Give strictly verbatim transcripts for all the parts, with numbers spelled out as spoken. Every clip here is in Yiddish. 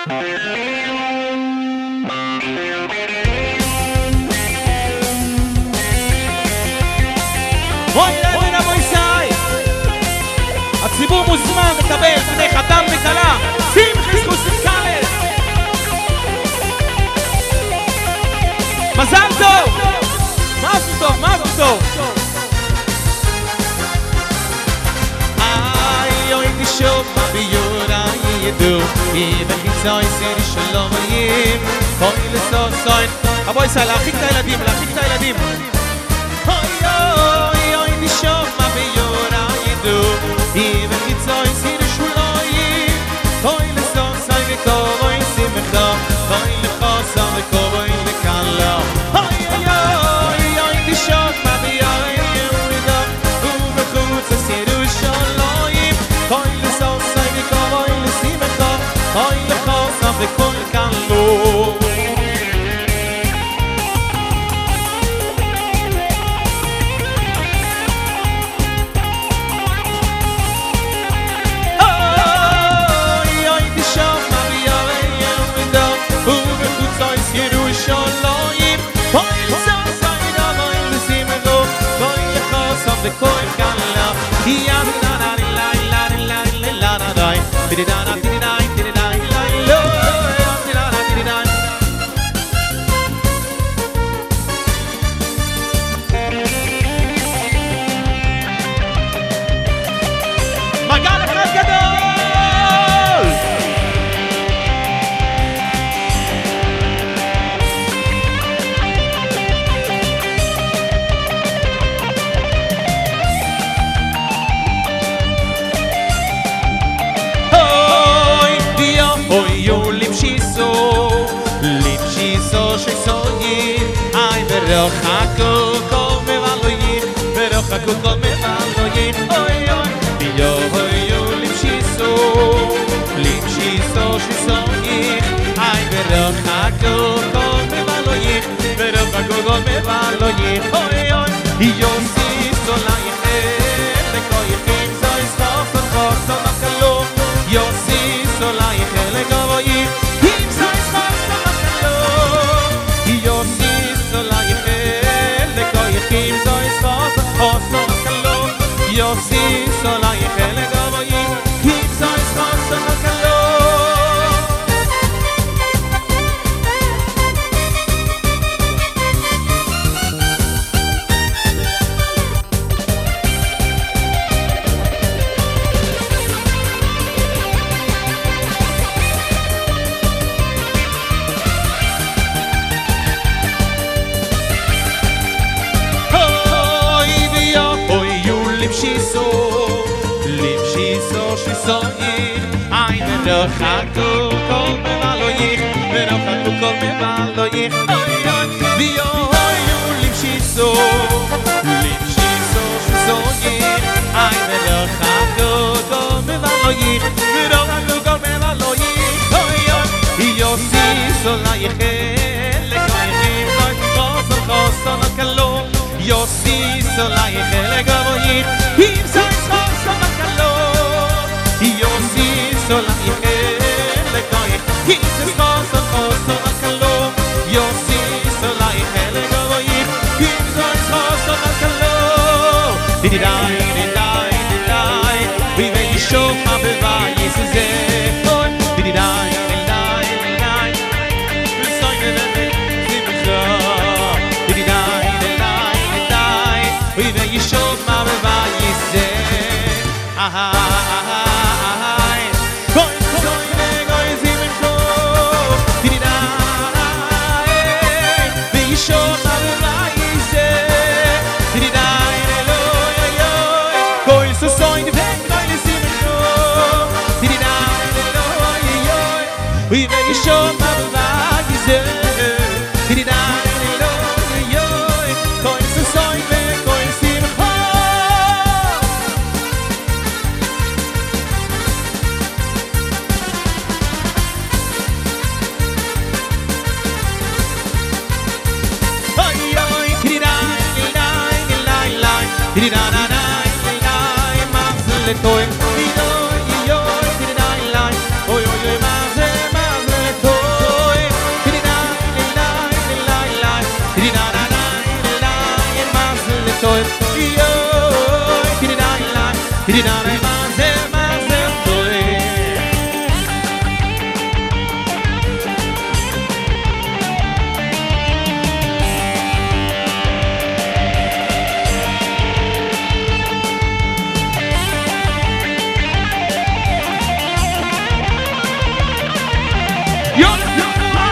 הציבור מוזמן לקבל בני חתם וכלה שמחי סקוסקלת מזל טוב! מזל טוב, מזל טוב! איי אוי נשוב מה ביורה ידעו איבן חיצוי סרי שלום אים אוי לסוסוין אבוי סי להרחיק את הילדים, להרחיק את הילדים אוי אוי אוי נשוב מה ביורה ידעו איבן חיצוי סרי שלום אים אוי לסוסוין וקובוי שמחה אוי לחוסה וקובוי לקלה אוי אוי אוי אוי נשוב מה ביורה ידעו ובחוץ הסרו שלום אים אוי לסוסוין וקובוי לשמחה אוי לחוסה וכל קלו וכל קלה יא לה לה לה לה לה לה לה לה בידנה בידנה בידנה לה לה בידנה מגל אחד גדול ורוחקו כל מבלויים ורוחקו כל מבלויים אוי אוי יו יו למשיסו למשיסו שיסויים איי ורוחקו כל מבלויים ורוחקו כל מבלויים אוי אוי יוסיסו לייכם לקויכים זו יסחוף וחוסו נקלו יוסיסו לייכם לגבויים אם זו יסחוף ונקלו יוסיסו kim so is fast hosto kallo yo si so la yele gavoyim kim so is fast kallo ורוחקו כל מבלוייך ורוחקו כל מבלוייך אוי אוי ויוי למשיסו למשיסו שיסוייך אי ורוחקו כל מבלוייך ורוחקו כל מבלוייך אוי אוי יוסיסו לייכל לקויכים זוי חוסו חוסו נקלו יוסיסו לייכל לגבוייך אם זוי חוסו נקלו יוסיסו לייכל Jesus calls the host of a calo Yosi so like hell go you Jesus calls the calo Did it die did it die did it die we may show up by Jesus Did it die did it die did it die we saw you the Did it die did it die did it die we may show up by Jesus aha aha we make sure my bag is there did it I yo going to soy me going to see me ay ay did it I did it I Mazle toy yo yo did it I oy oy mazle mazle dinare maze maze toy yo yo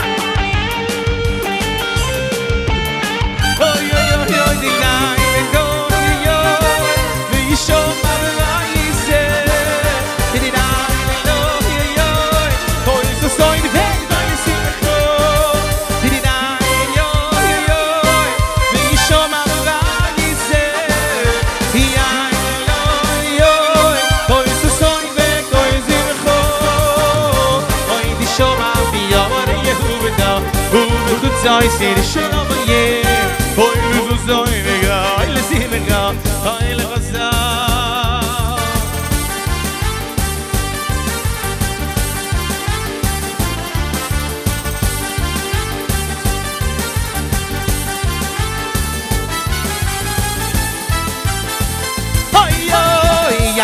oh yo yo yo dinare go yo me show my eyes dinare lo yo yo toy so soy de vai se go dinare yo yo me show my eyes dinare lo yo toy so soy de coisa go oi di show my Hu mit gut sei, sie schön aber je. Hoi, so soll